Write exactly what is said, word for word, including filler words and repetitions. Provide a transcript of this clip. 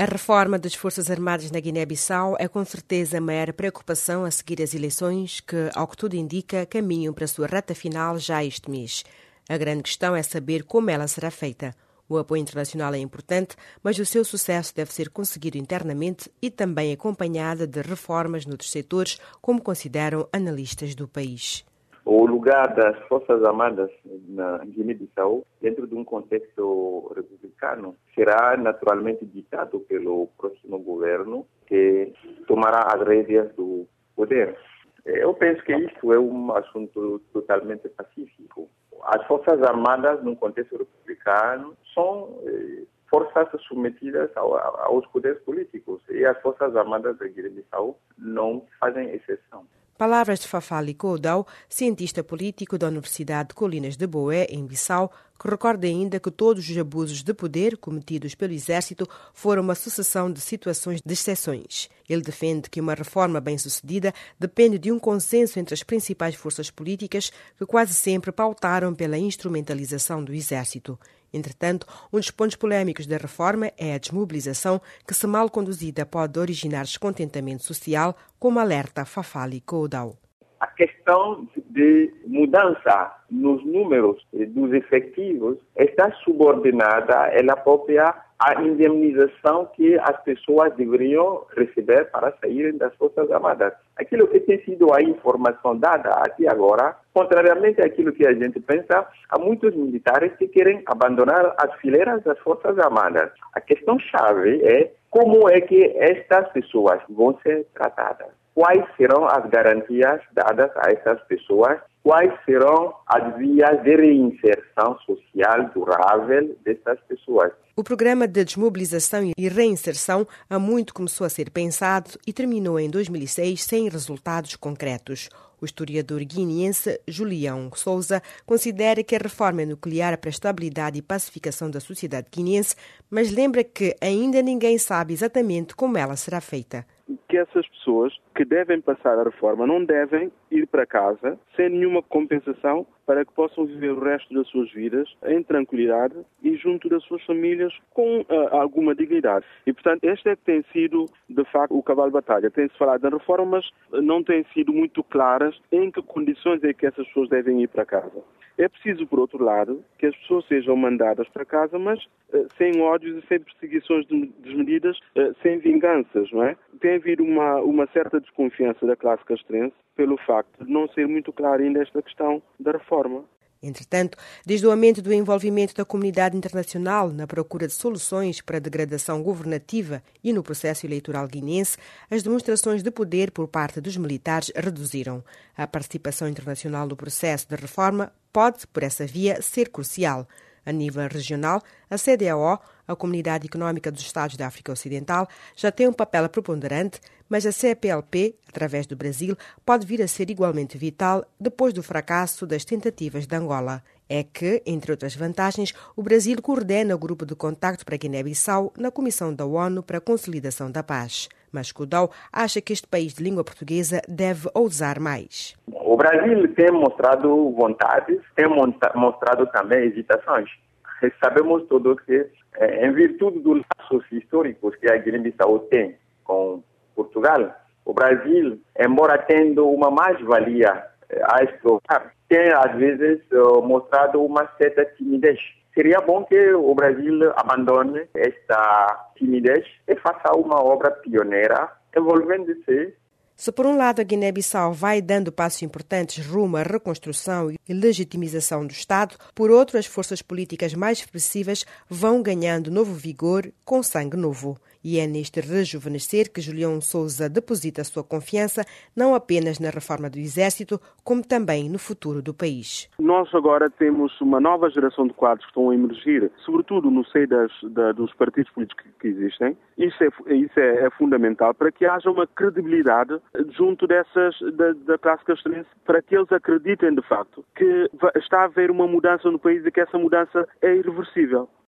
A reforma das Forças Armadas na Guiné-Bissau é com certeza a maior preocupação a seguir as eleições que, ao que tudo indica, caminham para a sua reta final já este mês. A grande questão é saber como ela será feita. O apoio internacional é importante, mas o seu sucesso deve ser conseguido internamente e também acompanhada de reformas noutros setores, como consideram analistas do país. O lugar das Forças Armadas na Guiné-Bissau, dentro de um contexto republicano, será naturalmente ditado pelo próximo governo, que tomará as rédeas do poder. Eu penso que isto é um assunto totalmente pacífico. As Forças Armadas, num contexto republicano, são eh, forças submetidas ao, aos poderes políticos, e as Forças Armadas da Guiné-Bissau não fazem exceção. Palavras de Fafali Koudou, cientista político da Universidade de Colinas de Boé, em Bissau, que recorda ainda que todos os abusos de poder cometidos pelo Exército foram uma sucessão de situações de exceções. Ele defende que uma reforma bem-sucedida depende de um consenso entre as principais forças políticas que quase sempre pautaram pela instrumentalização do Exército. Entretanto, um dos pontos polémicos da reforma é a desmobilização que, se mal conduzida, pode originar descontentamento social, como alerta Fafali Koudou. A questão de mudança nos números dos efetivos está subordinada ela própria à indemnização que as pessoas deveriam receber para saírem das Forças Armadas. Aquilo que tem sido a informação dada até agora, contrariamente àquilo que a gente pensa, há muitos militares que querem abandonar as fileiras das Forças Armadas. A questão-chave é como é que estas pessoas vão ser tratadas. Quais serão as garantias dadas a essas pessoas? Quais serão as vias de reinserção social durável dessas pessoas? O programa de desmobilização e reinserção há muito começou a ser pensado e terminou em dois mil e seis sem resultados concretos. O historiador guineense Julião Souza considera que a reforma é nuclear para a estabilidade e pacificação da sociedade guineense, mas lembra que ainda ninguém sabe exatamente como ela será feita. Que essas pessoas que devem passar a reforma não devem ir para casa sem nenhuma compensação para que possam viver o resto das suas vidas em tranquilidade e junto das suas famílias com uh, alguma dignidade. E, portanto, este é que tem sido, de facto, o cavalo de batalha. Tem-se falado nas reformas, não têm sido muito claras em que condições é que essas pessoas devem ir para casa. É preciso, por outro lado, que as pessoas sejam mandadas para casa, mas uh, sem ódios e sem perseguições desmedidas, uh, sem vinganças, não é? Tem havido uma, uma certa desconfiança da classe castrense pelo facto de não ser muito clara ainda esta questão da reforma. Entretanto, desde o aumento do envolvimento da comunidade internacional na procura de soluções para a degradação governativa e no processo eleitoral guineense, as demonstrações de poder por parte dos militares reduziram. A participação internacional no processo de reforma pode, por essa via, ser crucial. A nível regional, a C D A O, a Comunidade Económica dos Estados da África Ocidental, já tem um papel preponderante, mas a C P L P, através do Brasil, pode vir a ser igualmente vital depois do fracasso das tentativas de Angola. É que, entre outras vantagens, o Brasil coordena o grupo de contacto para Guiné-Bissau na Comissão da ONU para a Consolidação da Paz. Mas Koudou acha que este país de língua portuguesa deve ousar mais. O Brasil tem mostrado vontades, tem mostrado também hesitações. Sabemos todos que, em virtude dos laços históricos que a Guiné-Bissau tem com Portugal, o Brasil, embora tendo uma mais-valia a explorar, tem às vezes mostrado uma certa timidez. Seria bom que o Brasil abandone esta timidez e faça uma obra pioneira envolvendo-se. Se por um lado a Guiné-Bissau vai dando passos importantes rumo à reconstrução e legitimização do Estado, por outro as forças políticas mais expressivas vão ganhando novo vigor com sangue novo. E é neste rejuvenescer que Julião Souza deposita a sua confiança não apenas na reforma do Exército, como também no futuro do país. Nós agora temos uma nova geração de quadros que estão a emergir, sobretudo no seio das, da, dos partidos políticos que existem. Isso, é, isso é, é fundamental para que haja uma credibilidade junto dessas, da, da classe castrense, para que eles acreditem de facto que está a haver uma mudança no país e que essa mudança é irreversível.